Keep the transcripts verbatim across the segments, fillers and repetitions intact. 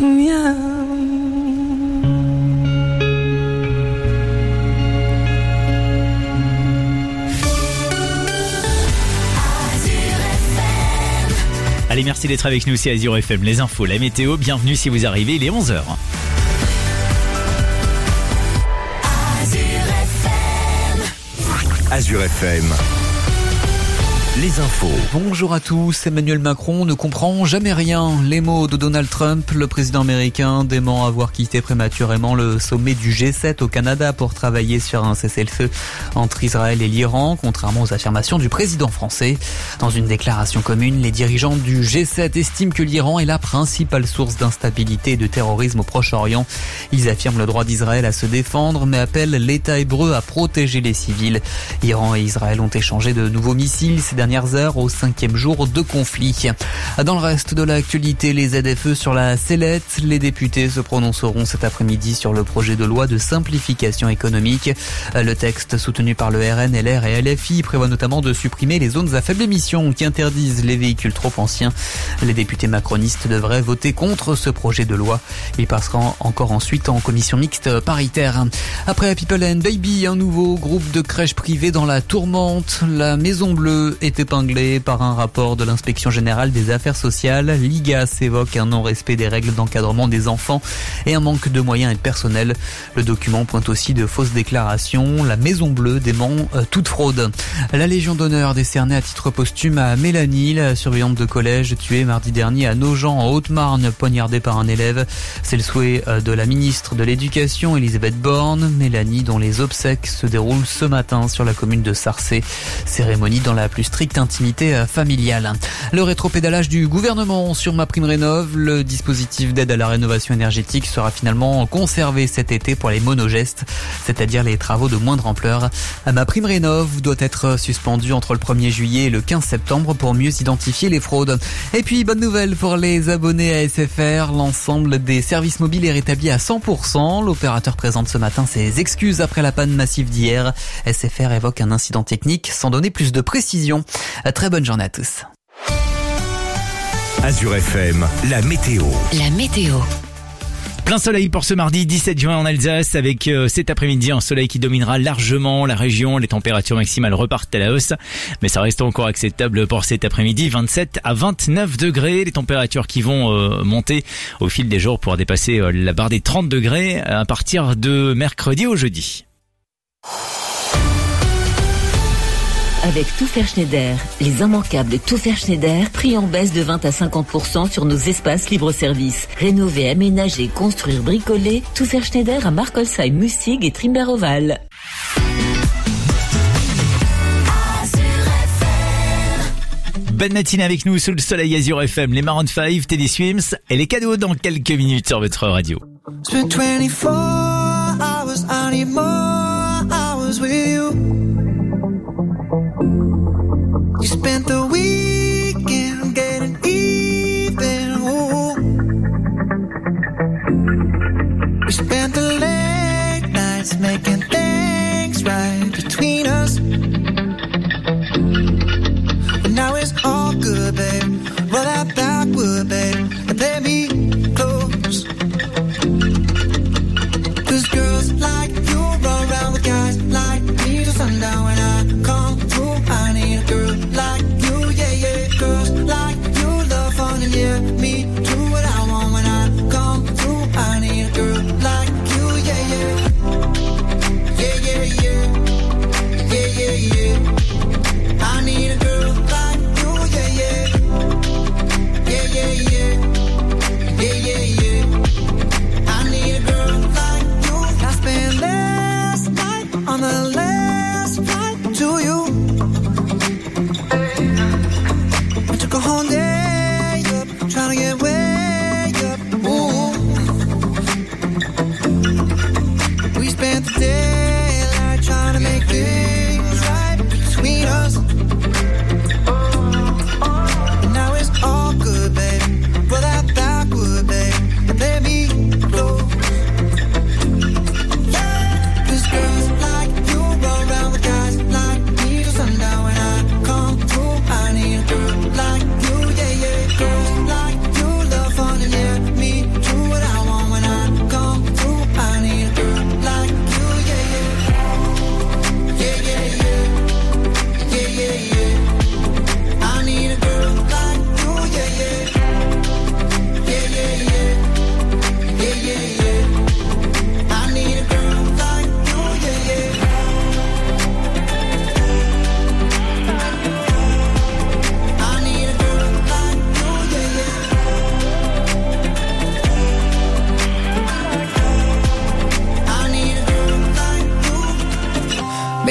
Allez, merci d'être avec nous, c'est Azure F M. Les infos, la météo, bienvenue si vous arrivez, il est onze heures. Azure F M. Les infos. Bonjour à tous. Emmanuel Macron ne comprend jamais rien. Les mots de Donald Trump, le président américain dément avoir quitté prématurément le sommet du G sept au Canada pour travailler sur un cessez-le-feu entre Israël et l'Iran, contrairement aux affirmations du président français. Dans une déclaration commune, les dirigeants du G sept estiment que l'Iran est la principale source d'instabilité et de terrorisme au Proche-Orient. Ils affirment le droit d'Israël à se défendre, mais appellent l'État hébreu à protéger les civils. Iran et Israël ont échangé de nouveaux missiles ces dernières heures au cinquième jour de conflit. Dans le reste de l'actualité, les Z F E sur la sellette. Les députés se prononceront cet après-midi sur le projet de loi de simplification économique. Le texte soutenu par le R N, L R et L F I prévoit notamment de supprimer les zones à faible émission qui interdisent les véhicules trop anciens. Les députés macronistes devraient voter contre ce projet de loi. Il passera encore ensuite en commission mixte paritaire. Après People and Baby, un nouveau groupe de crèches privées dans la tourmente. La Maison Bleue est épinglée par un rapport de l'inspection générale des affaires sociales. L'I G A S évoque un non-respect des règles d'encadrement des enfants et un manque de moyens et de personnel. Le document pointe aussi de fausses déclarations. La Maison Bleue dément euh, toute fraude. La Légion d'honneur décernée à titre posthume à Mélanie, la surveillante de collège tuée mardi dernier à Nogent en Haute-Marne, poignardée par un élève. C'est le souhait euh, de la ministre de l'Éducation, Elisabeth Borne. Mélanie, dont les obsèques se déroulent ce matin sur la commune de Sarcey. Cérémonie dans la plus stricte intimité familiale. Le rétropédalage du gouvernement sur MaPrimeRénov', le dispositif d'aide à la rénovation énergétique sera finalement conservé cet été pour les monogestes, c'est-à-dire les travaux de moindre ampleur. MaPrimeRénov' doit être suspendu entre le premier juillet et le quinze septembre pour mieux identifier les fraudes. Et puis, bonne nouvelle pour les abonnés à S F R, l'ensemble des services mobiles est rétabli à cent pour cent. L'opérateur présente ce matin ses excuses après la panne massive d'hier. S F R évoque un incident technique sans donner plus de précision. Très bonne journée à tous. Azure F M, la météo. La météo. Plein soleil pour ce mardi dix-sept juin en Alsace avec euh, cet après-midi un soleil qui dominera largement la région. Les températures maximales repartent à la hausse, mais ça reste encore acceptable pour cet après-midi. vingt-sept à vingt-neuf degrés, les températures qui vont euh, monter au fil des jours pour dépasser euh, la barre des trente degrés à partir de mercredi au jeudi. Avec Tout Faire Schneider, les immanquables Tout Faire Schneider, prix en baisse de vingt à cinquante pour cent sur nos espaces libre-service. Rénover, aménager, construire, bricoler, Tout Faire Schneider à Markolsheim, Mussig et Trimber-Oval. Bonne matinée avec nous sous le soleil Azure F M, les Maroon five, Teddy Swims et les cadeaux dans quelques minutes sur votre radio. You spent the weekend getting even, ooh. We spent the late nights making things right between us. But now it's all good, babe. Roll that backward, babe, and play me close. Cause girls like you run around with guys like me till sundown. When I come through, I need a girl like you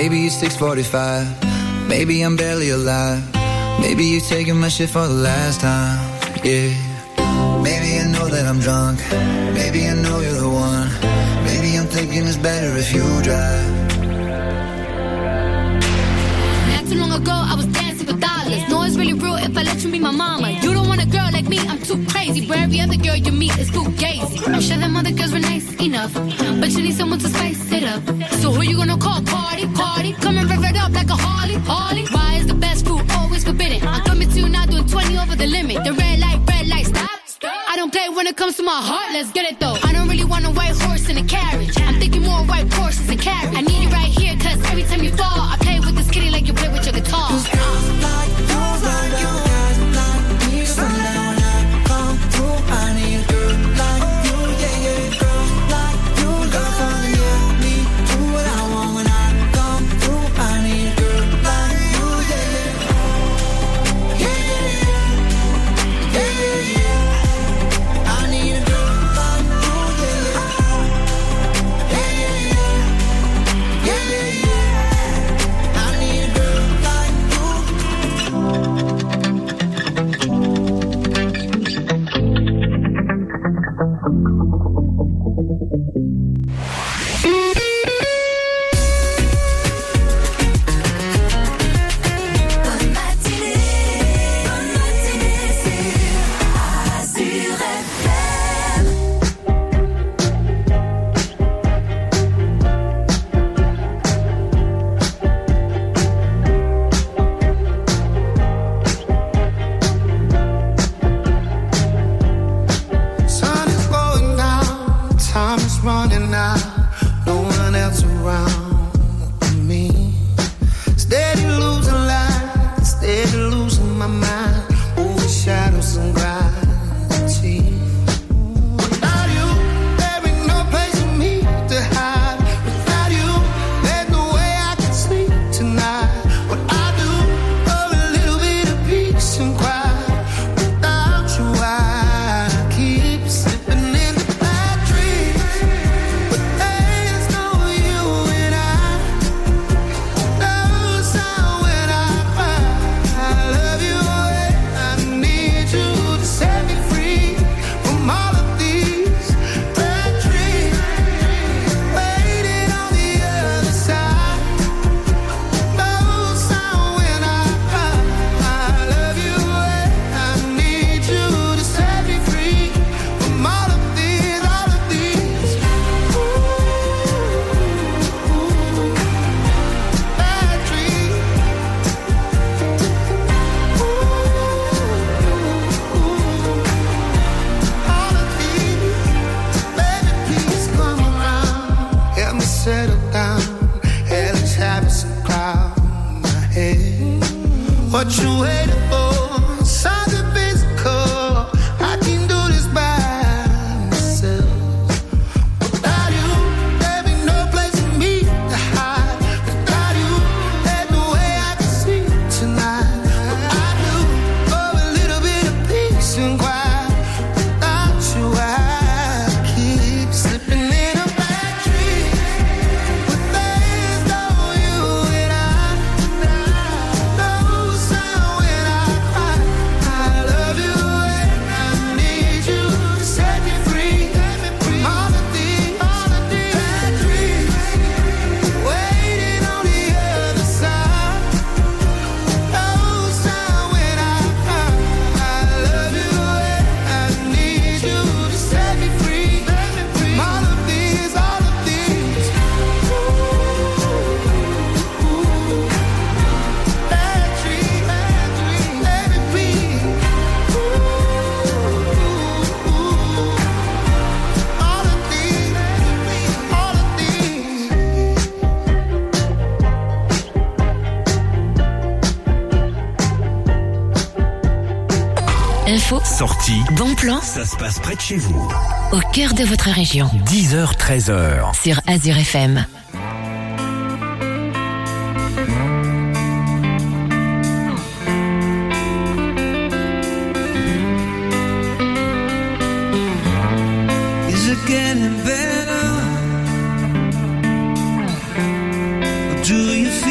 Maybe it's six forty-five. Maybe I'm barely alive. Maybe you're taking my shit for the last time. Yeah. Maybe I know that I'm drunk. Maybe I know you're the one. Maybe I'm thinking it's better if you drive. Not too long ago, I was dancing for dollars. No, it's really real if I let you be my mama. You don't want a girl like me, I'm too crazy. Where every other girl you meet is too gazy. I'm sure them other girls were nice enough, but you need someone to spice it up. So who you gonna call? Cardi, Cardi. Come and rev it up like a Harley, Harley. Why is the best food always forbidden? I'm coming to you now doing twenty over the limit. The red light, red light, stop. I don't play when it comes to my heart, let's get it though. I don't really want a white horse in a carriage. I'm thinking more white horses and carriage. I need you right here, cause every time you fall, I play with this kitty like you play with your guitar. Cause girls like you, like you, guys like me. So now when I come through, I need a girl like you, yeah, yeah. Girls like you, love on me, yeah. Me, do what I want when I come through. I need a girl like you, yeah, yeah. Yeah, yeah, yeah. Yeah, yeah, yeah. What you waiting for? Something physical. I can do this by myself. Without you, there be no place for me to hide. Without you, there's no way I can sleep tonight. But I do for a little bit of peace and quiet. Without you, I keep slipping in a bad dream. But there's no you and I. No sound when I cry. I love you and I need you to set me free. From all of these, all of these bad dreams. Waiting on the other side. No sound when I cry. I love you and I need you to set me free. From all of these, all of these bad dreams, bad dreams. Let it be. All of these, all of these. Info, Sortie, bon plan, ça se passe près de chez vous. au cœur de votre région. dix heures, treize heures. Sur Azure F M. Is it getting better? Or do you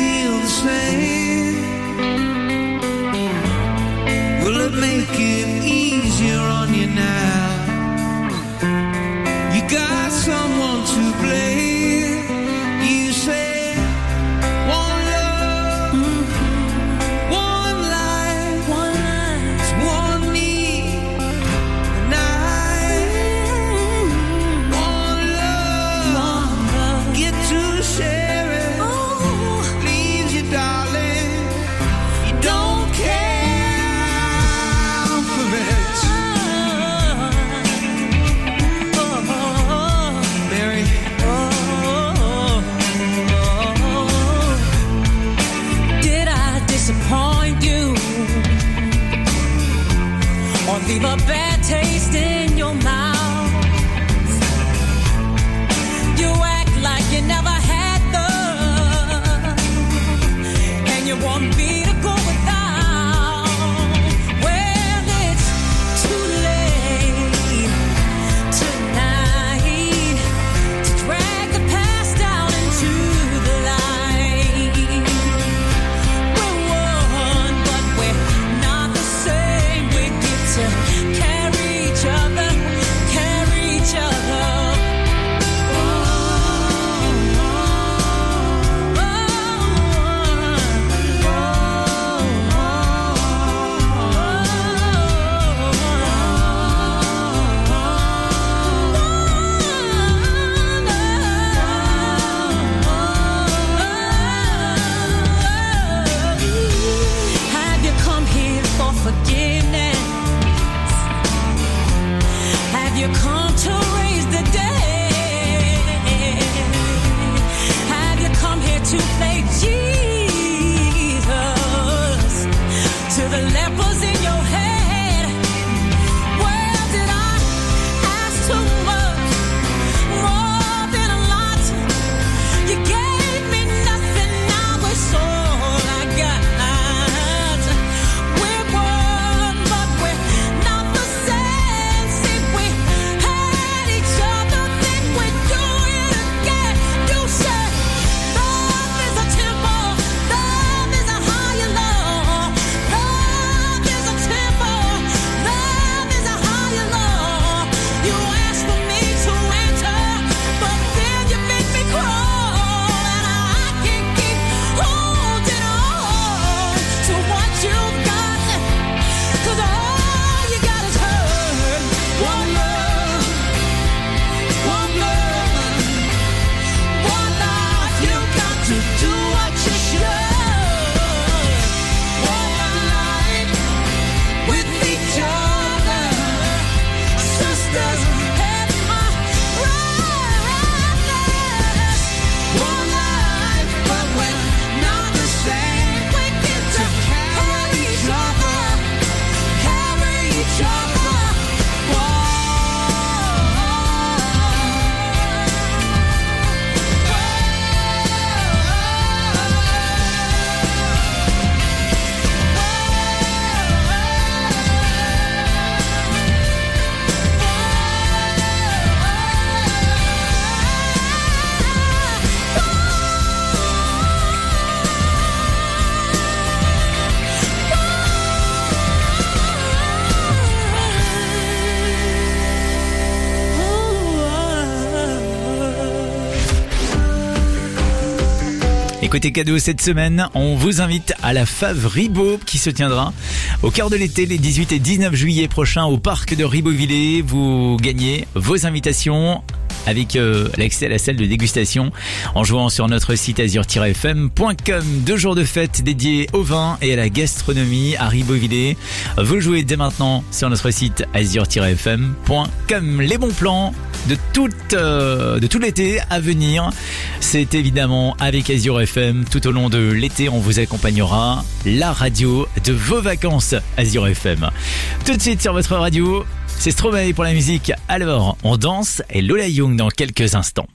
or leave a bad taste in your mouth. You act like you never had love, and you want me to go without. Well, it's too late tonight to drag the past down into the light. We're one, but we're not the same. We get to carry each other, carry each other. Have you come here for forgiveness? Have you come to raise the dead? Have you come here to play Jesus to the lepers in your head? Well, did I ask too much? More than a lot. You gave me nothing, now it's all I got. We're one, but we're not the same. See, we had each other, then we do it again. You said love is a temple, love is a higher law. Love is a temple, love is a higher law. You asked for me to enter, but then you make me crawl, and I can't keep holding on to what you got, 'cause all you got is hurt. One love, one love, one life. You got to do what you should. One life with each other, sisters and my brothers. One life, but we're not the same. We get to carry each other, carry each other. Et côté cadeau cette semaine, on vous invite à la Fave Ribot qui se tiendra au cœur de l'été les dix-huit et dix-neuf juillet prochains au parc de Ribeauvillé. Vous gagnez vos invitations avec euh, l'accès à la salle de dégustation en jouant sur notre site azur tiret f m point com. Deux jours de fête dédiés au vin et à la gastronomie à Ribeauvillé. Vous jouez dès maintenant sur notre site azur tiret f m point com. Les bons plans de tout, euh, de tout l'été à venir, c'est évidemment avec Azure F M. Tout au long de l'été, on vous accompagnera, la radio de vos vacances Azure F M. Tout de suite sur votre radio, c'est Stromae pour la musique. Alors, on danse et Lola Young dans quelques instants.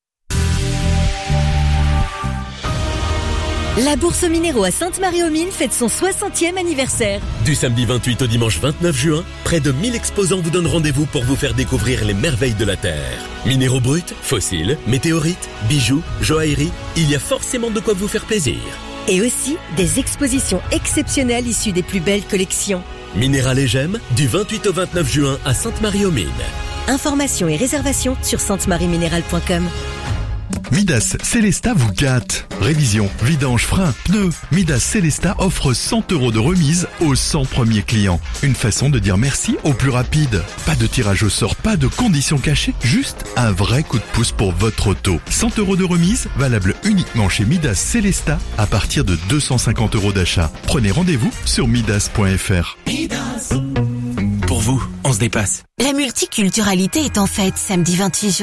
La Bourse aux Minéraux à Sainte-Marie-aux-Mines fête son soixantième anniversaire. Du samedi vingt-huit au dimanche vingt-neuf juin, près de mille exposants vous donnent rendez-vous pour vous faire découvrir les merveilles de la Terre. Minéraux bruts, fossiles, météorites, bijoux, joaillerie, il y a forcément de quoi vous faire plaisir. Et aussi des expositions exceptionnelles issues des plus belles collections. Minéral et Gemmes, du vingt-huit au vingt-neuf juin à Sainte-Marie-aux-Mines. Informations et réservations sur sainte marie minéral point com. Midas Célesta vous gâte. Révision, vidange, frein, pneus. Midas Célesta offre cent euros de remise aux cent premiers clients. Une façon de dire merci au plus rapide. Pas de tirage au sort, pas de conditions cachées, juste un vrai coup de pouce pour votre auto. cent euros de remise, valable uniquement chez Midas Célesta à partir de deux cent cinquante euros d'achat. Prenez rendez-vous sur midas point f r. Pour vous, on se dépasse. La multiculturalité est en fête samedi vingt-huit juin au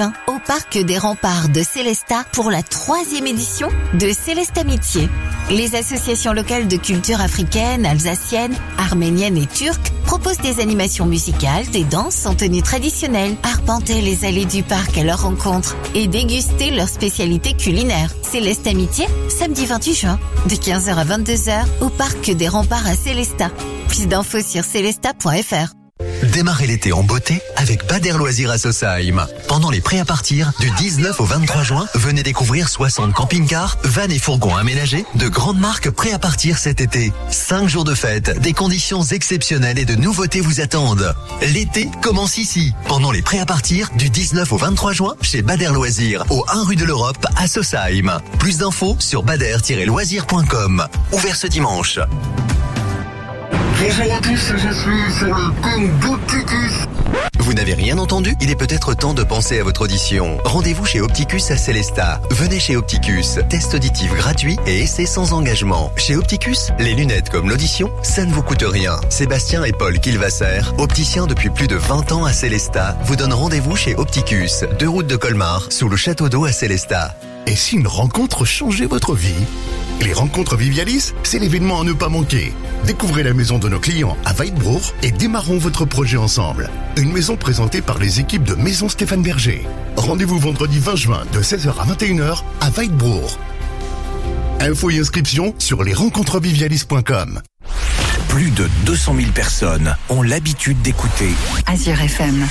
Parc des Remparts de Célestat pour la troisième édition de Célestat Amitié. Les associations locales de culture africaine, alsacienne, arménienne et turque proposent des animations musicales, des danses en tenue traditionnelle. Arpentez les allées du parc à leur rencontre et dégustez leurs spécialités culinaires. Célestat Amitié, samedi vingt-huit juin, de quinze heures à vingt-deux heures au Parc des Remparts à Célestat. Plus d'infos sur célestat point f r. Démarrez l'été en beauté avec Bader Loisirs à Sausheim. Pendant les prêts à partir, du dix-neuf au vingt-trois juin, venez découvrir soixante camping-cars, vannes et fourgons aménagés de grandes marques prêts à partir cet été. cinq jours de fête, des conditions exceptionnelles et de nouveautés vous attendent. L'été commence ici. Pendant les prêts à partir, du dix-neuf au vingt-trois juin, chez Bader Loisirs, au un rue de l'Europe à Sausheim. Plus d'infos sur bader tiret loisirs point com. Ouvert ce dimanche. Bonjour à tous, je suis sur le compte d'Opticus. Vous n'avez rien entendu? Il est peut-être temps de penser à votre audition. Rendez-vous chez Opticus à Célestat. Venez chez Opticus. Test auditif gratuit et essai sans engagement. Chez Opticus, les lunettes comme l'audition, ça ne vous coûte rien. Sébastien et Paul Kilvasser, opticiens depuis plus de vingt ans à Célestat, vous donnent rendez-vous chez Opticus, deux routes de Colmar, sous le château d'eau à Célestat. Et si une rencontre changeait votre vie? Les rencontres Vivialis, c'est l'événement à ne pas manquer. Découvrez la maison de nos clients à Weidbruch et démarrons votre projet ensemble. Une maison présentée par les équipes de Maison Stéphane Berger. Rendez-vous vendredi vingt juin de seize heures à vingt et une heures à Weidbruch. Infos et inscriptions sur les rencontres vivialis point com. Plus de deux cent mille personnes ont l'habitude d'écouter Azure F M.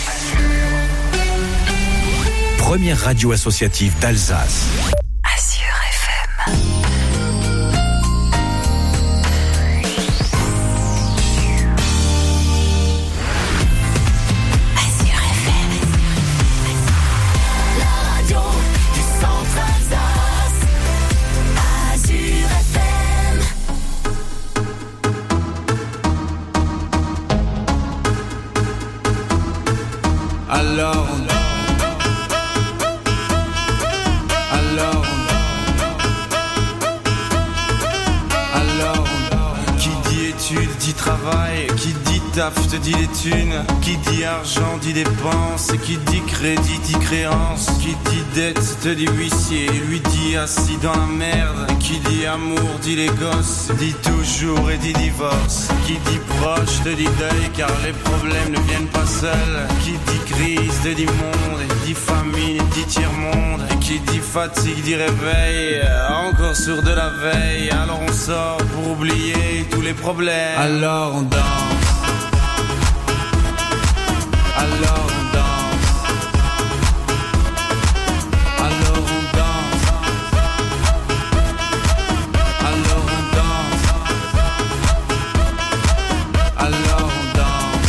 Première radio associative d'Alsace. Azure F M. Alors, alors, alors, qui dit études dit travail, qui dit taf te dit les thunes, qui dit argent dit dépenses, qui dit crédit dit créance, qui dit dette te dit huissier, lui dit assis dans la merde, qui dit amour dit les gosses, dit toujours et dit divorce, qui dit proche te dit deuil car les problèmes ne viennent pas seuls, qui dit crise te dit monde, et dit famine dit tiers-monde, et qui dit fatigue dit réveil, encore sur de la veille, alors on sort pour oublier tous les problèmes, alors on danse. Alors on danse, alors on danse, alors on danse, alors on danse,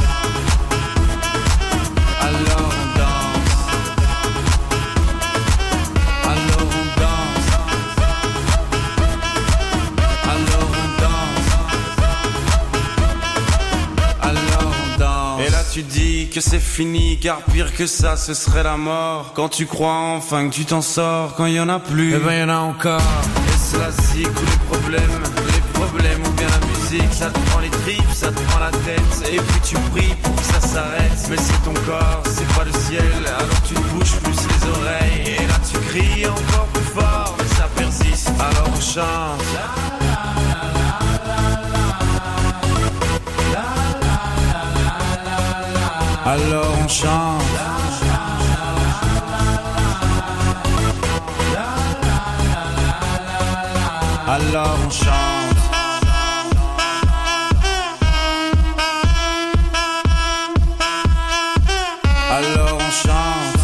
alors on danse, alors on danse, alors on danse, alors on danse. Et là tu dis que c'est fini, car pire que ça ce serait la mort. Quand tu crois enfin que tu t'en sors, quand il y en a plus, eh ben y en a encore. Et cela zik ou les problèmes, les problèmes ou bien la musique, ça te prend les tripes, ça te prend la tête, et puis tu pries pour que ça s'arrête. Mais c'est ton corps, c'est pas le ciel, alors tu te bouges plus les oreilles, et là tu cries encore plus fort, mais ça persiste, alors on chante. Alors on chante. Alors on chante. Alors on chante.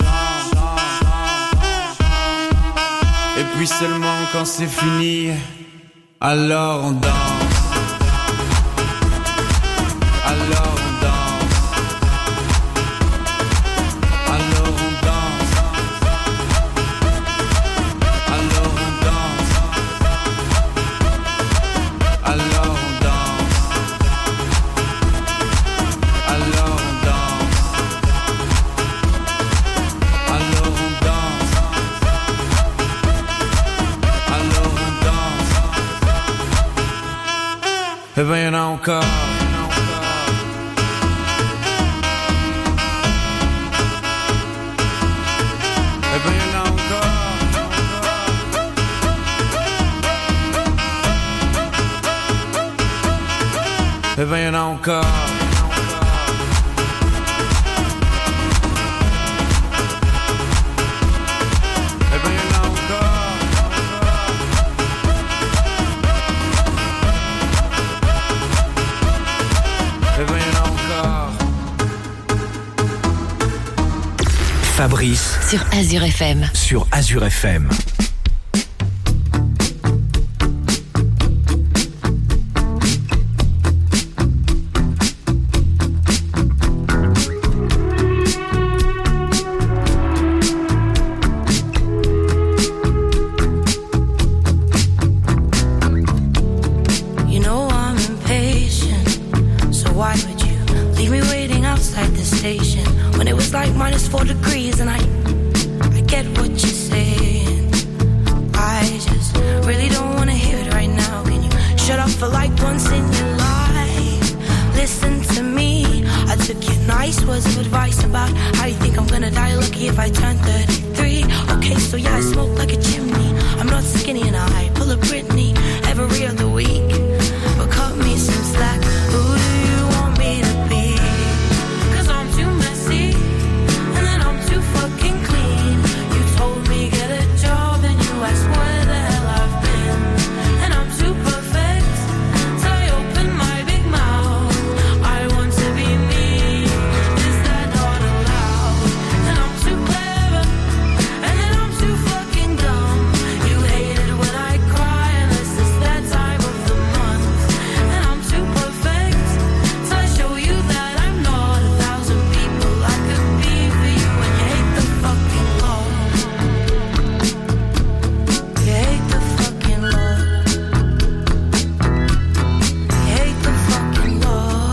Et puis seulement quand c'est fini, alors on danse. Alors on danse. Eh ben y'en a encore. encore. Eh ben y'en a encore. Eh ben y'en a encore. Fabrice Sur Azure F M. sur Azure F M. You know I'm impatient, so why would you leave me waiting outside the station when it was like minus four degrees and I, I get what you're saying. I just really don't wanna hear it right now. Can you shut up for like once in your life? Listen to me. I took your nice words of advice about how you think I'm gonna die lucky if I turn thirty-three. Okay, so yeah, I smoke like a chimney. I'm not skinny and I pull a Britney every other week. But cut me some slack. Who do you want me to be? 'Cause I'm too messy and then I'm too fucking clean. You told me get a job and you asked where the hell I've been. And I'm too perfect till I open my big mouth. I want to be me. Is that not allowed? And I'm too clever and then I'm too fucking dumb. You hate it when I cry unless it's that time of the month. And I'm too perfect till I show you that I'm not a thousand people I could be for you. And you hate the fucking law. You hate the fucking law. You hate the fucking law.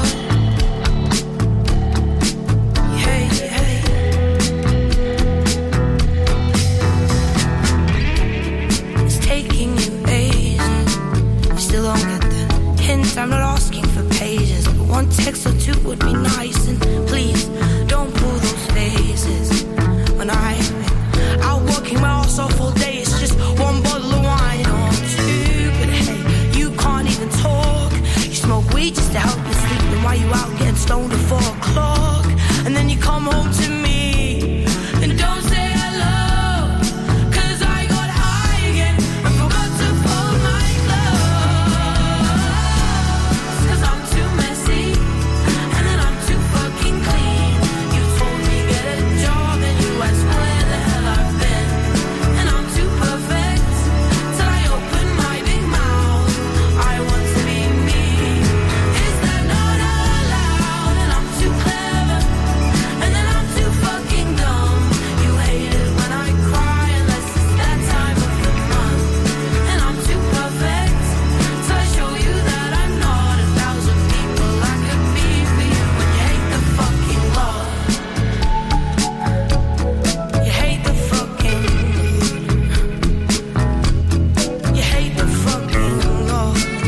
You hate, you hate. It's taking you ages. You still don't get the hint. I'm not asking for pages, but one text or two would be nice. And please don't pull those faces. When I've been out working my ass off all day, it's just one bottle of wine or two. But hey, you can't even talk. You smoke weed just to help you sleep. And while you out getting stoned at four o'clock, and then you come home to me and don't say hello. 'Cause I got high again and forgot to fold my clothes. 'Cause I'm too messy and then I'm too fucking clean. You told me get a job and you asked where the hell I've been. And I'm too perfect till I open my big mouth. I want to be me. Is that not allowed? And I'm too clever and then I'm too fucking dumb. You hate it when I cry unless it's that time of the month. And I'm too perfect till I show you that I'm not a thousand people I could be for you. And you hate the fucking law. You hate the fucking. You hate the fucking law.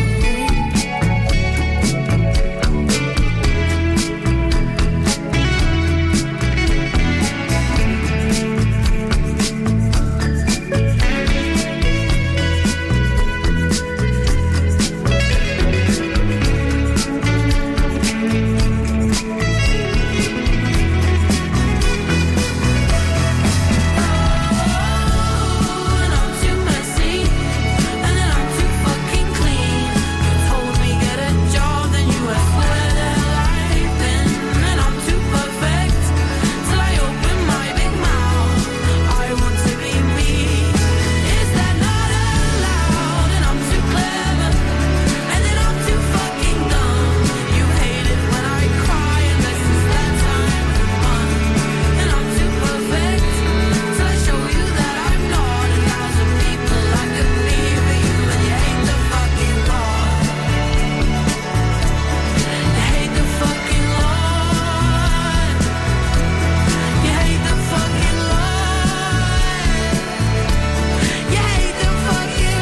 And I'm too messy and then I'm too fucking clean. You told me get a job, then you asked where the hell I've been. And I'm too perfect till I open my big mouth. I want to be me. Is that not allowed? And I'm too clever and then I'm too fucking dumb. You hate it when I cry unless it's that time of the month. And I'm too perfect till I show you that I'm not a thousand people I could be for you. And you hate the fucking law. You hate the fucking law. You hate the fucking law. You hate the fucking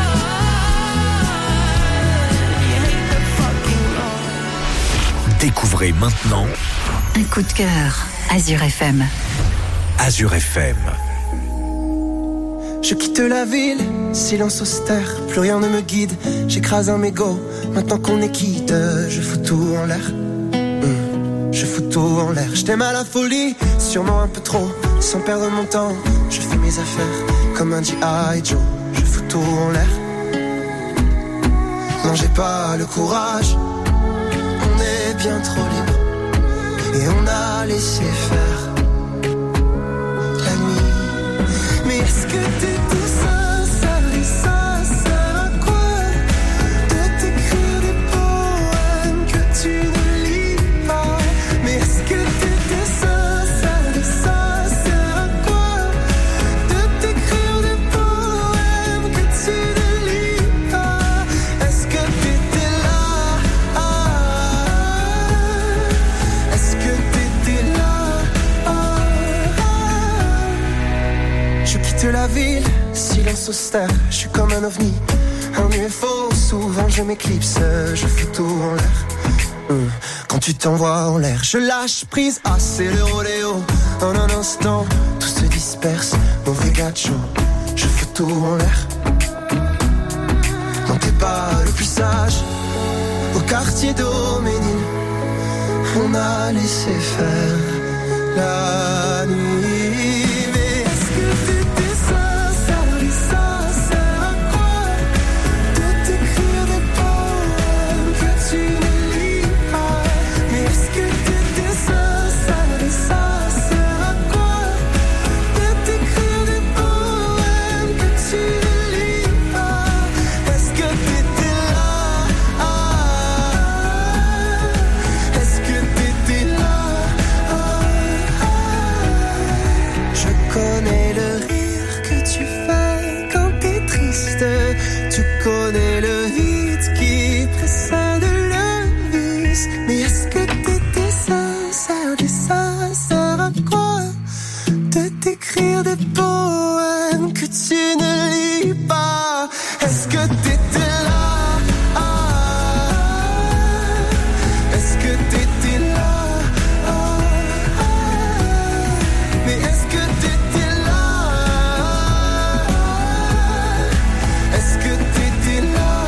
law. You hate the fucking law. Découvrez maintenant Un coup de cœur. Azure F M. Azure F M. Je quitte la ville, silence austère, plus rien ne me guide. J'écrase un mégot, maintenant qu'on est quitte, je fous tout en l'air. Mmh, je fous tout en l'air. Je t'aime à la folie, sûrement un peu trop, sans perdre mon temps. Je fais mes affaires comme un G I Joe. Je fous tout en l'air. Non, j'ai pas le courage, on est bien trop libre et on a laissé faire la nuit. Mais est-ce que t'étais sincère et ça sert à quoi de t'écrire des poèmes que tu ne lis pas? Mais est-ce que t'étais sincère et ça sert à quoi de t'écrire des poèmes que tu ne lis pas? Est-ce que t'étais là? Ah, est-ce que t'étais là? Ah, je quitte la ville, silence austère, je suis comme un ovni, un U F O, souvent je m'éclipse, je fous tout en l'air. Hum, Quand tu t'envoies en l'air, je lâche prise, ah c'est le rodéo. En un instant, tout se disperse, mauvais gacho, je fous tout en l'air. Non t'es pas le plus sage, au quartier d'Oménil, on a laissé faire la nuit. Mais est-ce que t'étais sincère et ça sert à quoi de t'écrire des poèmes que tu ne lis pas? Mais est-ce que t'étais sincère et ça sert à quoi de t'écrire des poèmes que tu ne lis pas? Est-ce que t'étais là? Ah, est-ce que t'étais là? Ah, ah, je connais le rire que tu fais quand t'es triste. Tu connais le vide qui précède le vice. Mais est-ce que t'étais sincère et ça sert à quoi de t'écrire des poèmes que tu ne lis pas? Est-ce que t'étais là? Ah, est-ce que t'étais là? Ah, ah, mais est-ce que t'étais là? Est-ce que t'étais là?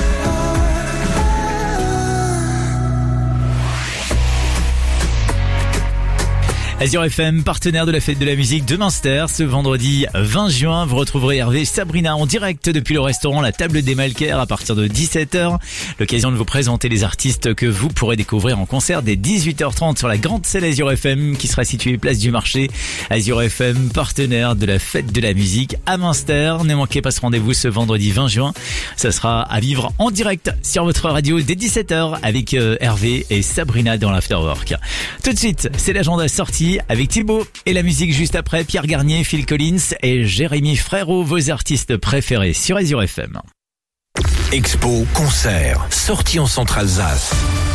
Azure F M, partenaire de la fête de la musique de Münster. Ce vendredi vingt juin, vous retrouverez Hervé et Sabrina en direct depuis le restaurant La Table des Malcaires à partir de dix-sept heures. L'occasion de vous présenter les artistes que vous pourrez découvrir en concert dès dix-huit heures trente sur la grande scène Azure F M qui sera située place du marché. Azure F M, partenaire de la fête de la musique à Münster. Ne manquez pas ce rendez-vous ce vendredi vingt juin. Ça sera à vivre en direct sur votre radio dès dix-sept heures avec euh, Hervé et Sabrina dans l'Afterwork. Tout de suite, c'est l'agenda sorti avec Thibaut et la musique juste après, Pierre Garnier, Phil Collins et Jérémy Frérot, vos artistes préférés sur Azure F M. Expo, concert, sortie en Centre-Alsace.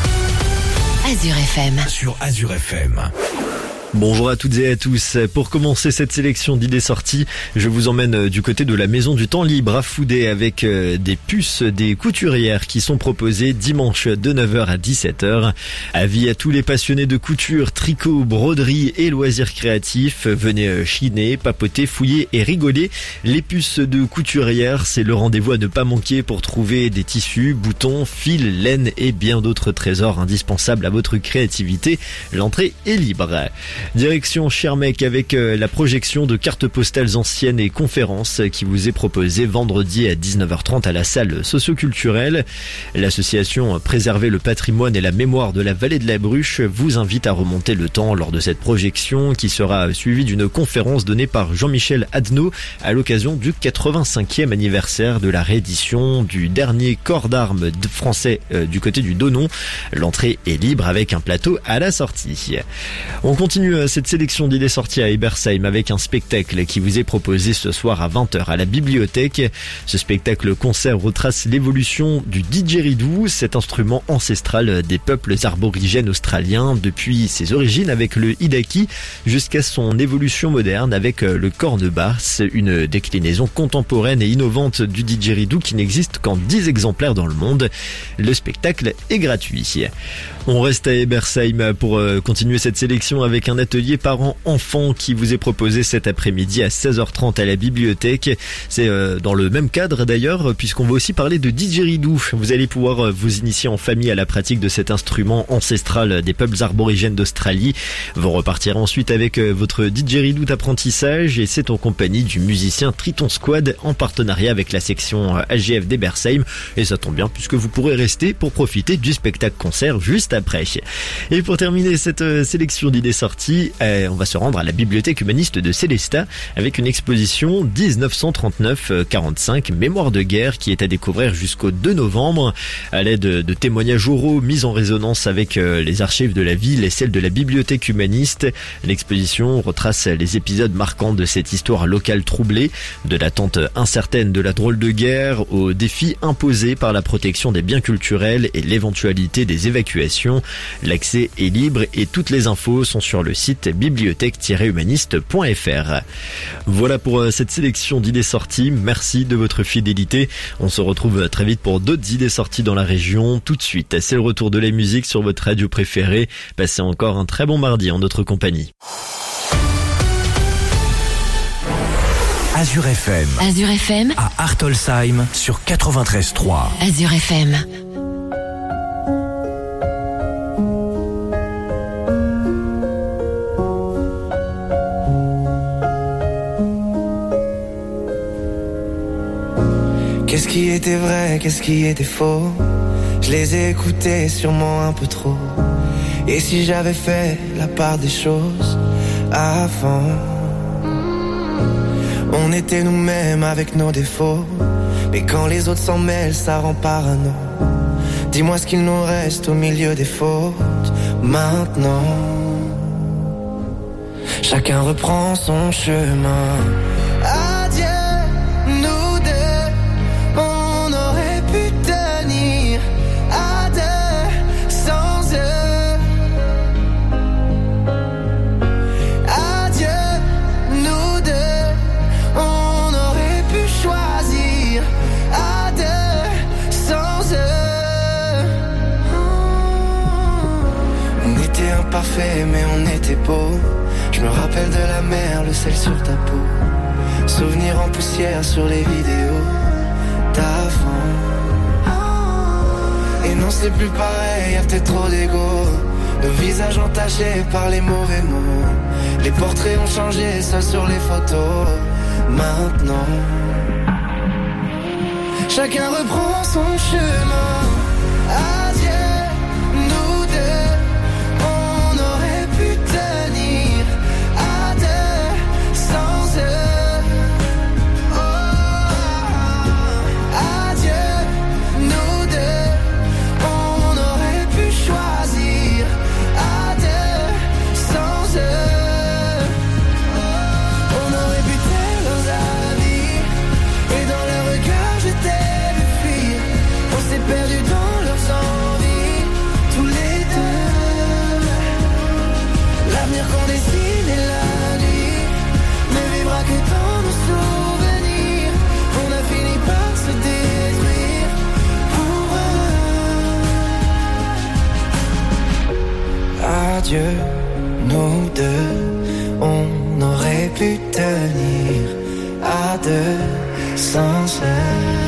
Azure F M. Sur Azure F M. Bonjour à toutes et à tous. Pour commencer cette sélection d'idées sorties, je vous emmène du côté de la Maison du Temps Libre à Fouday avec des puces des couturières qui sont proposées dimanche de neuf heures à dix-sept heures. Avis à tous les passionnés de couture, tricot, broderie et loisirs créatifs. Venez chiner, papoter, fouiller et rigoler. Les puces de couturières, c'est le rendez-vous à ne pas manquer pour trouver des tissus, boutons, fils, laine et bien d'autres trésors indispensables à votre créativité. L'entrée est libre. Direction Schirmeck avec la projection de cartes postales anciennes et conférences qui vous est proposée vendredi à dix-neuf heures trente à la salle socioculturelle. L'association Préserver le patrimoine et la mémoire de la vallée de la Bruche vous invite à remonter le temps lors de cette projection qui sera suivie d'une conférence donnée par Jean-Michel Adnaud à l'occasion du quatre-vingt-cinquième anniversaire de la réédition du dernier corps d'armes français euh, du côté du Donon. L'entrée est libre avec un plateau à la sortie. On continue cette sélection d'idées sorties à Ebersheim avec un spectacle qui vous est proposé ce soir à vingt heures à la bibliothèque. Ce spectacle concert retrace l'évolution du didgeridoo, cet instrument ancestral des peuples aborigènes australiens depuis ses origines avec le hidaki jusqu'à son évolution moderne avec le cornebass, une déclinaison contemporaine et innovante du didgeridoo qui n'existe qu'en dix exemplaires dans le monde. Le spectacle est gratuit. On reste à Ebersheim pour continuer cette sélection avec un atelier parents-enfants qui vous est proposé cet après-midi à seize heures trente à la bibliothèque. C'est euh, dans le même cadre d'ailleurs, puisqu'on va aussi parler de didgeridoo. Vous allez pouvoir euh, vous initier en famille à la pratique de cet instrument ancestral des peuples aborigènes d'Australie. Vous repartirez ensuite avec euh, votre didgeridoo d'apprentissage et c'est en compagnie du musicien Triton Squad en partenariat avec la section euh, A G F d'Ebersheim. Et ça tombe bien puisque vous pourrez rester pour profiter du spectacle-concert juste après. Et pour terminer cette euh, sélection d'idées sorties, euh, on va se rendre à la bibliothèque humaniste de Célestat avec une exposition dix-neuf cent trente-neuf quarante-cinq Mémoire de guerre qui est à découvrir jusqu'au deux novembre à l'aide de témoignages oraux mis en résonance avec euh, les archives de la ville et celles de la bibliothèque humaniste. L'exposition retrace les épisodes marquants de cette histoire locale troublée, de l'attente incertaine de la drôle de guerre aux défis imposés par la protection des biens culturels et l'éventualité des évacuations. L'accès est libre et toutes les infos sont sur le site bibliothèque tiret humaniste point f r. Voilà pour cette sélection d'idées sorties. Merci de votre fidélité. On se retrouve très vite pour d'autres idées sorties dans la région. Tout de suite, c'est le retour de la musique sur votre radio préférée. Passez encore un très bon mardi en notre compagnie. Azure F M. Azure F M. À Artolsheim sur quatre-vingt-treize trois. Azure F M. Qu'est-ce qui était vrai, qu'est-ce qui était faux? Je les ai écoutés sûrement un peu trop. Et si j'avais fait la part des choses avant? On était nous-mêmes avec nos défauts, mais quand les autres s'en mêlent, ça rend parano. Dis-moi ce qu'il nous reste au milieu des fautes maintenant. Chacun reprend son chemin. Adieu, nous deux, on aurait pu tenir à deux sans eux. Adieu, nous deux, on aurait pu choisir à deux sans eux. On était imparfaits mais on était beaux. Je me rappelle de la mer, le sel sur ta peau. Souvenirs en poussière sur les vidéos d'avant. Et non c'est plus pareil, y'a peut-être trop d'ego. Nos visages entachés par les mauvais mots. Les portraits ont changé, ça sur les photos. Maintenant chacun reprend son chemin. Adieu, nous deux, on aurait pu tenir à deux sans eux. Oh, adieu, nous deux, on aurait pu choisir à deux sans eux. On aurait pu taire leurs avis et dans leurs regards je t'ai vu fuir. On s'est perdu dans leurs envies, tous les deux. L'avenir qu'on dessine et la nuit ne vivra que dans nos souvenirs. On a fini par se détruire pour eux. Adieu, nous deux, on aurait pu tenir à deux sans eux.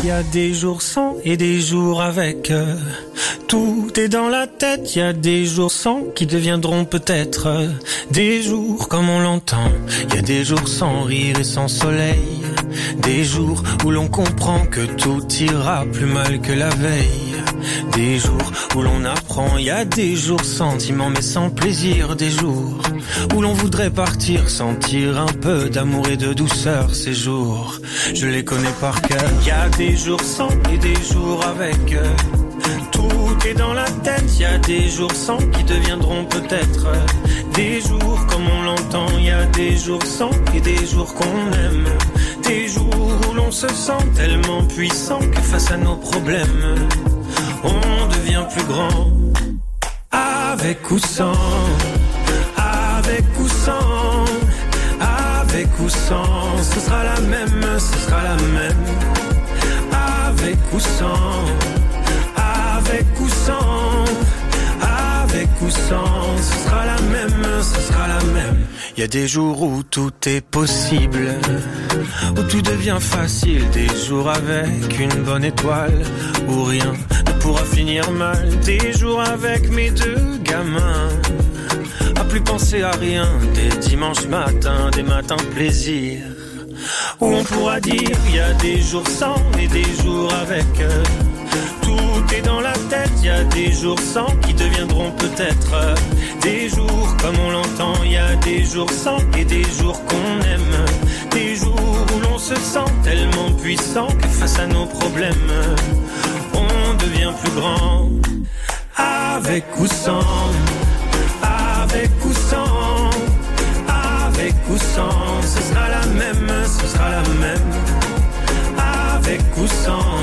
Il y a des jours sans et des jours avec. euh, Tout est dans la tête. Il y a des jours sans qui deviendront peut-être euh, des jours comme on l'entend. Il y a des jours sans rire et sans soleil. Des jours où l'on comprend que tout ira plus mal que la veille. Des jours où l'on apprend. Il y a des jours sentiments mais sans plaisir. Des jours où l'on voudrait partir, sentir un peu d'amour et de douceur. Ces jours, je les connais par cœur. Il y a des jours sans et des jours avec. euh, Tout est dans la tête. Il y a des jours sans qui deviendront peut-être euh, des jours comme on l'entend. Il y a des jours sans et des jours qu'on aime. Des jours où l'on se sent tellement puissant que face à nos problèmes, on devient plus grand. Avec ou sans, avec ou sans, avec ou sans, ce sera la même, ce sera la même. Avec ou sans, avec ou sans, avec ou sans, ce sera la même, ce sera la même. Il y a des jours où tout est possible, où tout devient facile. Des jours avec une bonne étoile, où rien ne pourra finir mal. Des jours avec mes deux gamins, à plus penser à rien. Des dimanches matins, des matins de plaisir, où on pourra dire il y a des jours sans et des jours avec. Tout est dans la tête, il y a des jours sans qui deviendront peut-être des jours comme on l'entend. Il y a des jours sans et des jours qu'on aime. Des jours où l'on se sent tellement puissant que face à nos problèmes, on devient plus grand. Avec ou sans, avec ou sans, avec ou sans, ce sera la même, ce sera la même. Avec ou sans,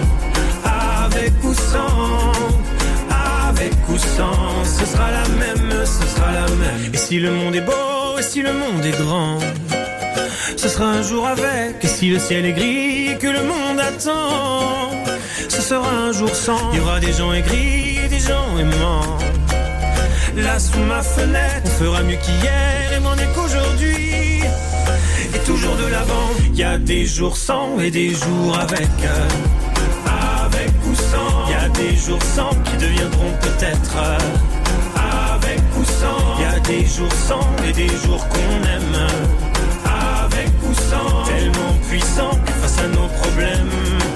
avec ou sans, avec ou sans, ce sera la même, ce sera la même. Et si le monde est beau, et si le monde est grand, ce sera un jour avec. Et si le ciel est gris et que le monde attend, ce sera un jour sans. Il y aura des gens aigris et des gens aimants. Là sous ma fenêtre, on fera mieux qu'hier et m'en est qu'aujourd'hui. Et toujours de l'avant, il y a des jours sans et des jours avec. Avec ou sans, il y a des jours sans qui deviendront peut-être avec ou sans. Il y a des jours sans et des jours qu'on aime. Avec ou sans, tellement puissant que face à nos problèmes.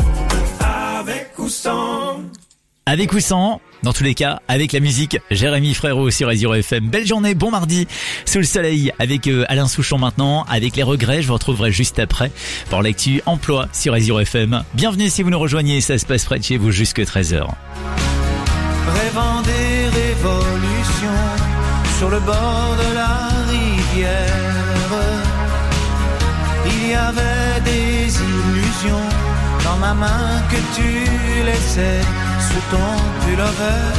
Avec ou sans. Avec ou sans, dans tous les cas, avec la musique, Jérémy Frérot sur Azure F M. Belle journée, bon mardi, sous le soleil, avec euh, Alain Souchon maintenant, avec les regrets, je vous retrouverai juste après pour l'actu emploi sur Azure F M. Bienvenue si vous nous rejoignez, ça se passe près de chez vous jusque treize heures. Rêvant des révolutions sur le bord de la rivière, il y avait des illusions dans ma main que tu laissais sous ton pullover.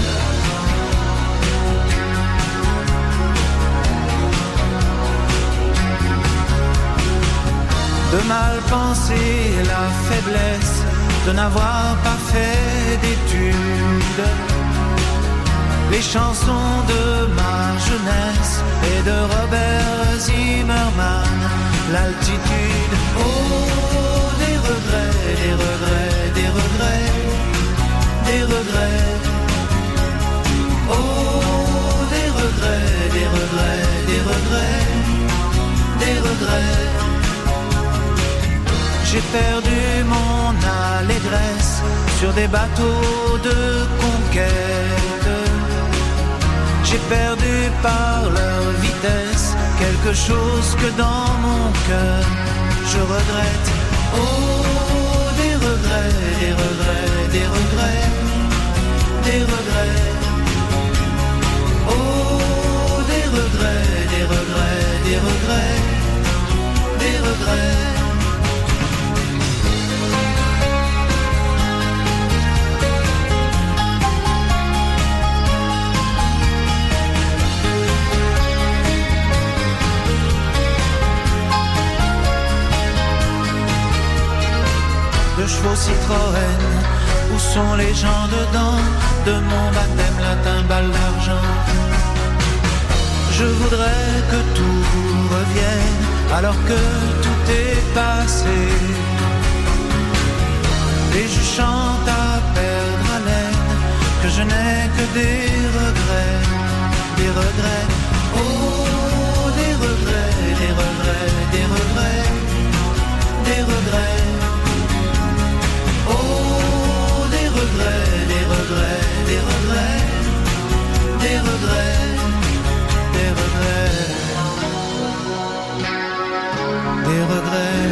De mal penser la faiblesse de n'avoir pas fait d'études. Les chansons de ma jeunesse et de Robert Zimmerman, l'altitude. Oh, des regrets, des regrets, des regrets, des regrets. Oh, des regrets, des regrets, des regrets, des regrets. J'ai perdu mon allégresse sur des bateaux de conquête. J'ai perdu par leur vitesse quelque chose que dans mon cœur je regrette. Oh, des regrets, des regrets, des regrets, des regrets. Oh, des regrets, des regrets, des regrets, des regrets. De chevaux Citroën, où sont les gens dedans? De mon baptême, la timbale d'argent. Je voudrais que tout revienne, alors que tout est passé. Les des regrets, des regrets. Oh, des regrets, des regrets, des regrets, des regrets. Oh, des regrets, des regrets, des regrets, des regrets, des regrets, des regrets.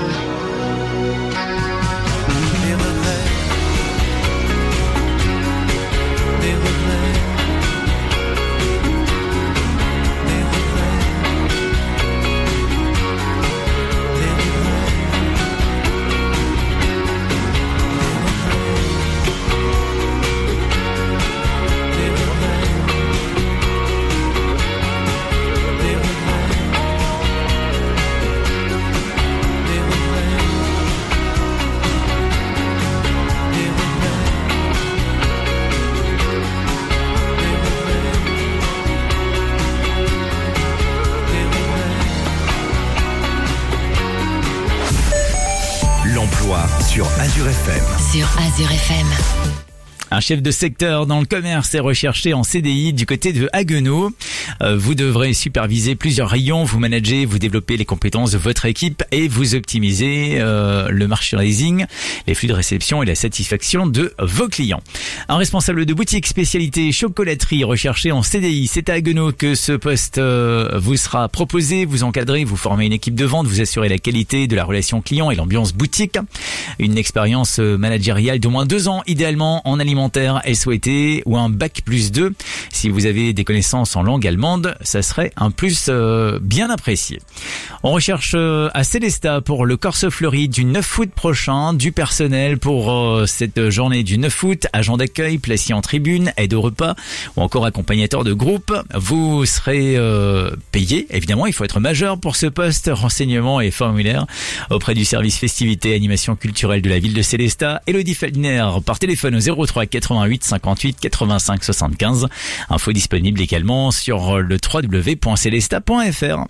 Sur Azure F M. Sur Azure F M. Un chef de secteur dans le commerce est recherché en C D I du côté de Haguenau. Euh, vous devrez superviser plusieurs rayons, vous managez, vous développez les compétences de votre équipe et vous optimisez euh, le merchandising, les flux de réception et la satisfaction de vos clients. Un responsable de boutique spécialité chocolaterie recherché en C D I. C'est à Haguenau que ce poste euh, vous sera proposé. Vous encadrez, vous formez une équipe de vente, vous assurez la qualité de la relation client et l'ambiance boutique. Une expérience managériale d'au moins deux ans, idéalement en alimentaire est souhaité, ou un bac plus deux. Si vous avez des connaissances en langue allemande, ça serait un plus euh, bien apprécié. On recherche euh, à Célestat pour le Corse Fleuri du neuf août prochain, du personnel pour euh, cette journée du neuf août, agent d'accueil, placier en tribune, aide au repas ou encore accompagnateur de groupe. Vous serez euh, payé, évidemment, il faut être majeur pour ce poste. Renseignements et formulaires auprès du service festivité et animation culturelle de la ville de Célestat. Elodie Feldner par téléphone au zéro trois quatre-vingt-huit cinquante-huit quatre-vingt-cinq soixante-quinze. Info disponible également sur le w w w point célestat point f r.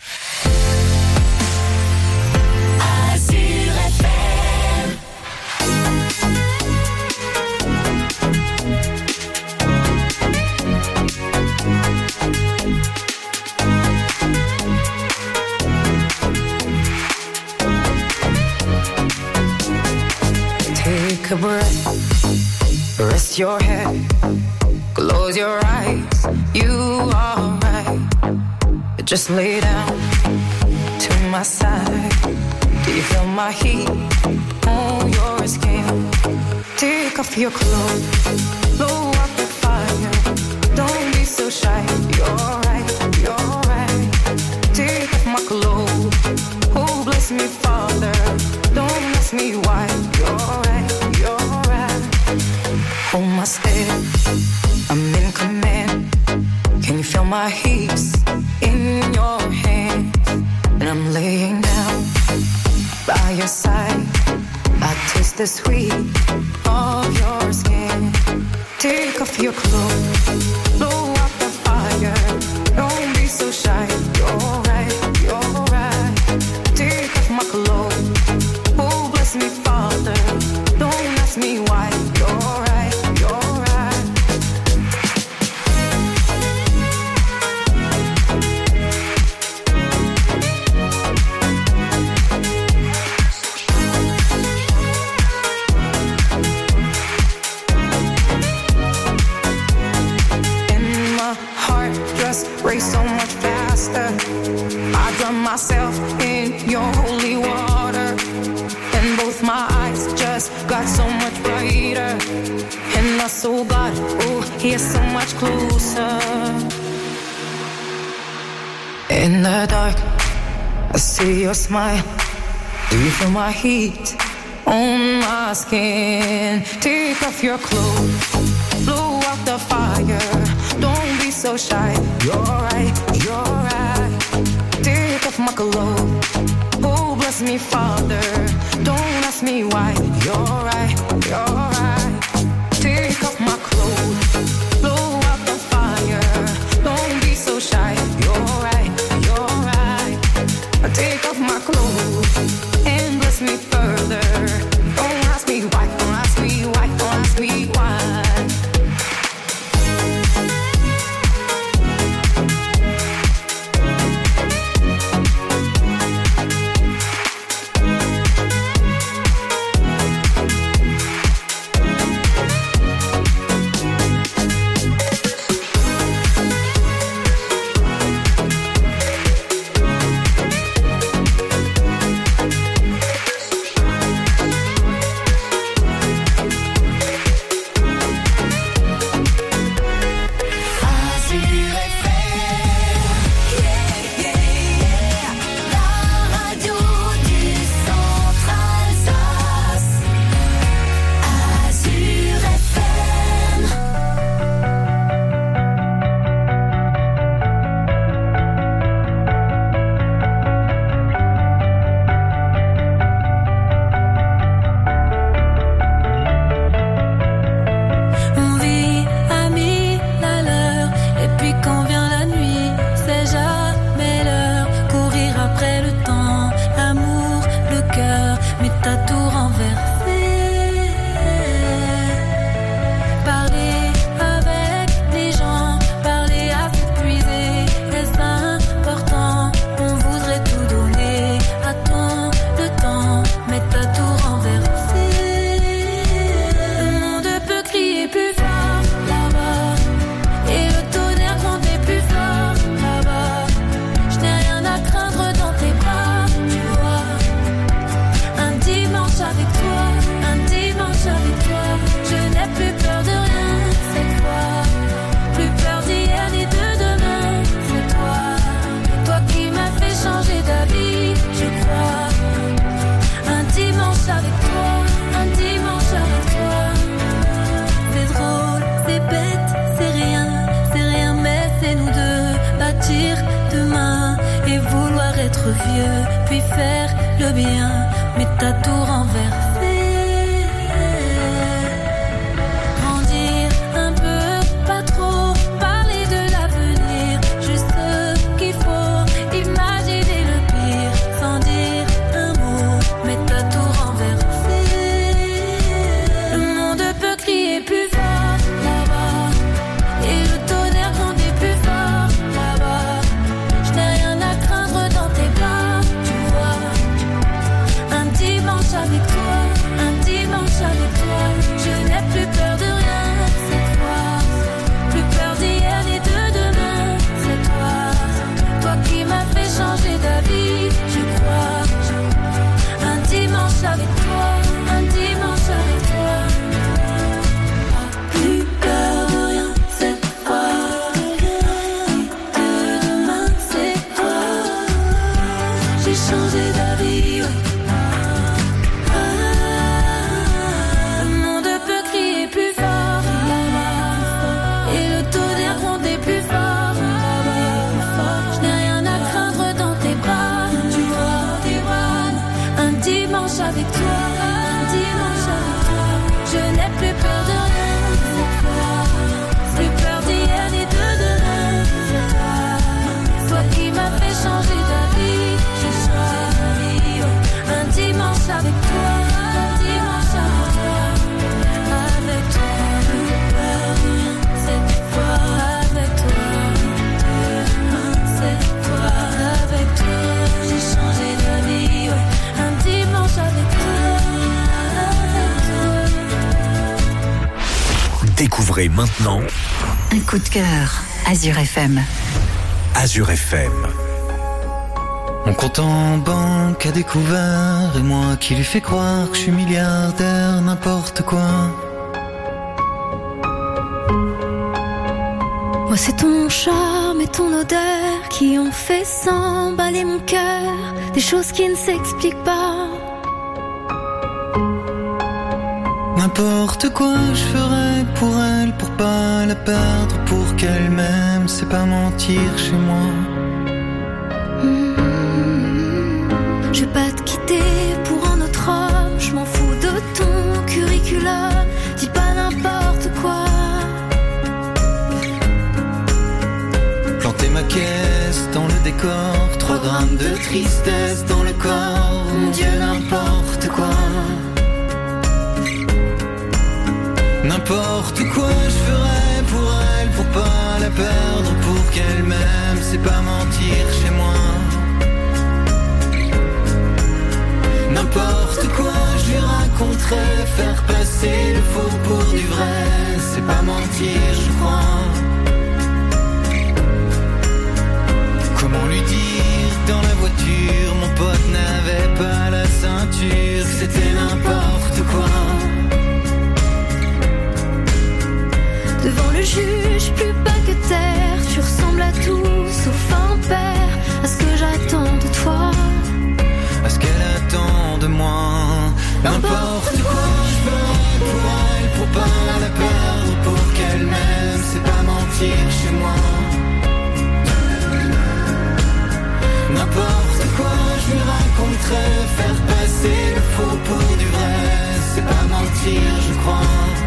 Take a breath, rest your head, close your eyes, you are right. Just lay down to my side. Do you feel my heat on your skin? Take off your clothes, blow up the fire. Don't be so shy, you're right, you're right. Take off my clothes, oh bless me Father. Don't ask me why, you're right, you're right. Hold my step, I'm in command. Can you feel my hips in your hands? And I'm laying down by your side. I taste the sweet of your skin. Take off your clothes, blow out the fire. Don't be so shy, you're right, you're right. Take off my clothes, oh bless me Father. Don't ask me why, you're right, you're right. And my heart just race so much faster. I drown myself in your holy water. And both my eyes just got so much brighter. And my soul got, oh, here so much closer. In the dark, I see your smile. Do you feel my heat on my skin? Take off your clothes, blow out the fire. Don't be so shy, you're right, you're right. Take off my clothes, oh bless me Father. Don't ask me why, you're right, you're right. Take off my clothes, blow out the fire. Don't be so shy, you're right, you're right. Take off my clothes and bless me further. Don't ask me why, don't ask me why, don't ask me why. être vieux, puis faire le bien, mais t'as tout renversé. Grandir un peu, pas trop, parler de l'avenir, juste ce qu'il faut, imaginer le pire, sans dire un mot, mais t'as tout renversé. Le monde peut crier plus fort là-bas, et le tonnerre grondait plus fort là-bas. Je n'ai rien à craindre dans tes bras, tu vois. Un dimanche avec toi, un dimanche avec toi, je n'ai plus peur de rien cette fois. Plus peur d'hier ni de demain, c'est toi. Toi qui m'as fait changer d'avis, je crois. Un dimanche avec toi, un dimanche avec toi. Plus peur de rien cette fois. De demain, c'est toi. J'ai changé d'avis, ouais. Le monde peut crier plus fort là-bas, et le tonnerre gronder plus fort là-bas. Je n'ai rien à craindre dans tes bras, tu vois, tes bras. Un dimanche avec toi, un dimanche avec toi, je n'ai plus peur de rien cette fois. Plus peur d'hier ni de demain, c'est toi. Toi qui m'as fait changer d'avis, j'ai choisi, oh. Un dimanche avec toi, un dimanche avec toi. Avec toi, plus peur de rien cette fois. Avec toi, cette fois. Avec toi, j'ai changé d'avis, ouais. Un dimanche avec toi, avec toi. Découvrez maintenant Un coup de cœur, Azure F M. Azure F M. Mon compte en banque a découvert, et moi qui lui fais croire que je suis milliardaire, n'importe quoi. Moi c'est ton charme et ton odeur qui ont fait s'emballer mon cœur, des choses qui ne s'expliquent pas. N'importe quoi je ferais pour elle, pour pas la perdre, pour qu'elle m'aime, c'est pas mentir chez moi. Je vais pas te quitter pour un autre homme, je m'en fous de ton curriculum, dis pas n'importe quoi. Planter ma caisse dans le décor, trois grammes de tristesse dans le corps, mon Dieu n'importe quoi. N'importe quoi je ferais pour elle, pour pas la perdre, pour qu'elle m'aime, c'est pas mentir chez moi. N'importe quoi je lui raconterais, faire passer le faux pour du vrai, c'est pas mentir je crois. Comment lui dire dans la voiture, mon pote n'avait pas la ceinture, c'était n'importe quoi. Devant le juge, plus bas que terre, tu ressembles à tout sauf un père, à ce que j'attends de toi, à ce qu'elle attend de moi. N'importe quoi je ferais pour elle, pour pas la perdre, pour qu'elle m'aime, c'est pas mentir chez moi. N'importe quoi je lui raconterais, faire passer le faux pour du vrai, c'est pas mentir je crois.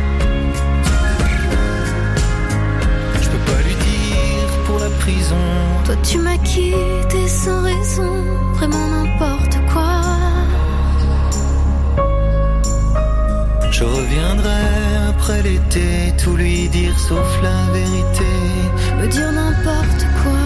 Je peux pas lui dire pour la prison, toi tu m'as quitté sans raison, vraiment n'importe quoi. Je reviendrai après l'été, tout lui dire sauf la vérité, me dire n'importe quoi.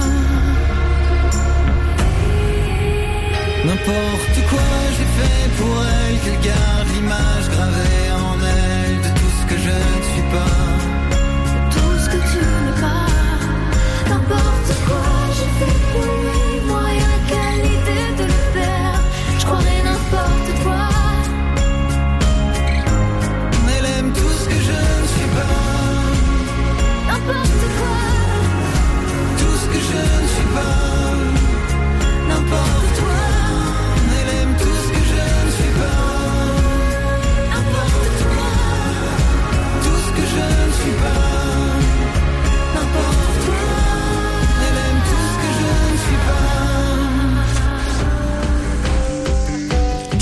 N'importe quoi j'ai fait pour elle, qu'elle garde l'image gravée en elle de tout ce que je ne suis pas, de tout ce que tu n'es pas. N'importe quoi j'ai fait pour lui, moi rien qu'à l'idée de le perdre, je croirais n'importe quoi. Elle aime tout ce que je ne suis pas, n'importe quoi. Tout ce que je ne suis pas, n'importe quoi. Elle aime tout ce que je ne suis pas.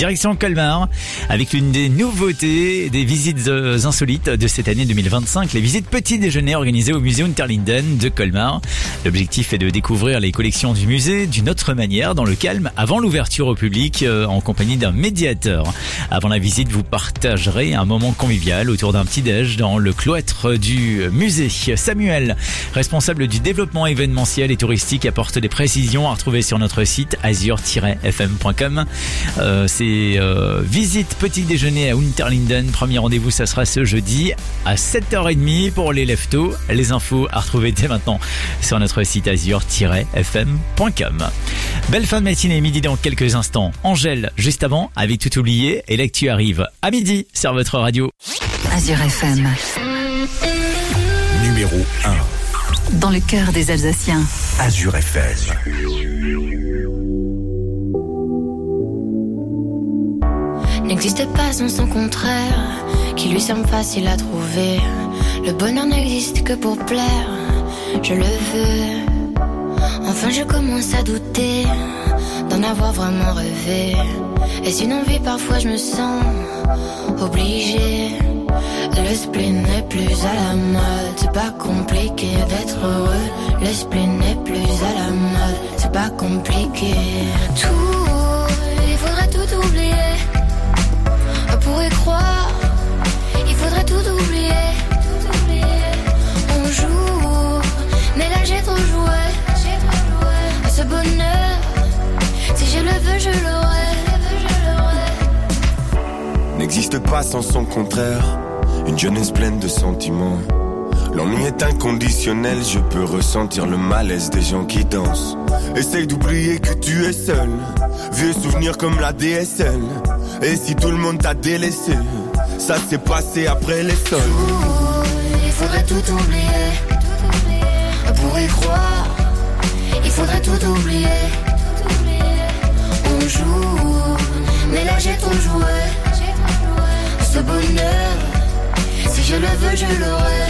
direction Colmar avec l'une des nouveautés des visites euh, insolites de cette année deux mille vingt-cinq, les visites petit déjeuner organisées au musée Unterlinden de Colmar. L'objectif est de découvrir les collections du musée d'une autre manière, dans le calme, avant l'ouverture au public, euh, en compagnie d'un médiateur. Avant la visite, vous partagerez un moment convivial autour d'un petit déj dans le cloître du musée. Samuel, responsable du développement événementiel et touristique, apporte des précisions à retrouver sur notre site azur tiret f m point com. Euh, c'est euh, visite petit déjeuner à Unterlinden. Premier rendez-vous, ça sera ce jeudi à sept heures trente pour les leftos. Les infos à retrouver dès maintenant sur notre site azur tiret f m point com. Belle fin de matinée, midi dans quelques instants. Angèle, juste avant, avec tout oublié, et l'actu arrive à midi sur votre radio. Azur F M. Numéro un. Dans le cœur des Alsaciens. Azur F M. N'existe pas sans son contraire, qui lui semble facile à trouver. Le bonheur n'existe que pour plaire, je le veux. Enfin je commence à douter d'en avoir vraiment rêvé. Et si une envie, parfois je me sens obligée. Le spleen n'est plus à la mode, c'est pas compliqué d'être heureux. Le spleen n'est plus à la mode, c'est pas compliqué. Tout, il faudrait tout oublier. On pourrait croire, il faudrait tout oublier. On joue, mais là j'ai trop joué à ce bonheur. Si je le veux, je l'aurai. N'existe pas sans son contraire, une jeunesse pleine de sentiments. L'ennui est inconditionnel, je peux ressentir le malaise des gens qui dansent. Essaye d'oublier que tu es seul, vieux souvenirs comme la D S L. Et si tout le monde t'a délaissé, ça s'est passé après les sols. Il faudrait tout oublier, on pourrait croire, il faudrait tout oublier. On joue, mais là j'ai trop joué. Ce bonheur, si je le veux, je l'aurai.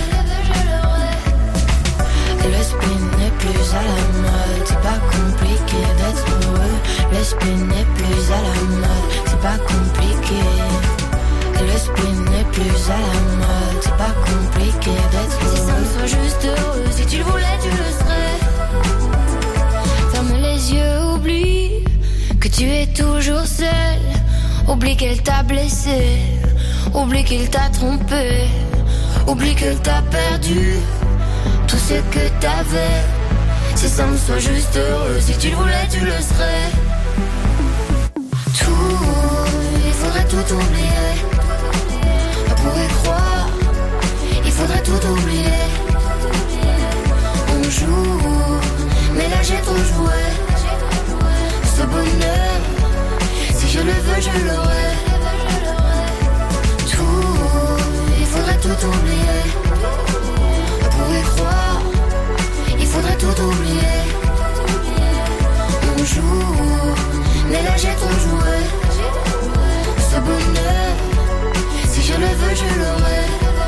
Le spleen n'est plus à la mode, c'est pas compliqué d'être heureux. Le spleen n'est plus à la mode, c'est pas compliqué. Le spleen n'est plus à la mode, c'est pas compliqué d'être heureux. Si ça me soit juste heureux, si tu le voulais, tu le serais. Ferme les yeux, oublie que tu es toujours seul. Oublie qu'elle t'a blessé, oublie qu'il t'a trompé, oublie que t'as perdu tout ce que t'avais. Si ça me soit juste heureux, si tu le voulais, tu le serais. Tout, il faudrait tout oublier. On pourrait croire, il faudrait tout oublier. On joue, mais là j'ai trop joué. Ce bonheur, si je le veux, je l'aurai. Tout, il faudrait tout oublier. On pourrait croire, il faudrait tout oublier. On joue, mais là j'ai trop joué. Ce bonheur, si je le veux, je l'aurai.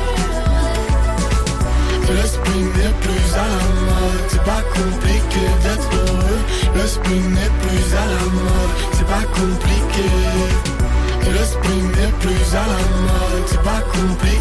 Le spleen n'est plus à la mode, c'est pas compliqué d'être heureux. Le spleen n'est plus à la mode, c'est pas compliqué. Le spleen n'est plus à la mode, c'est pas compliqué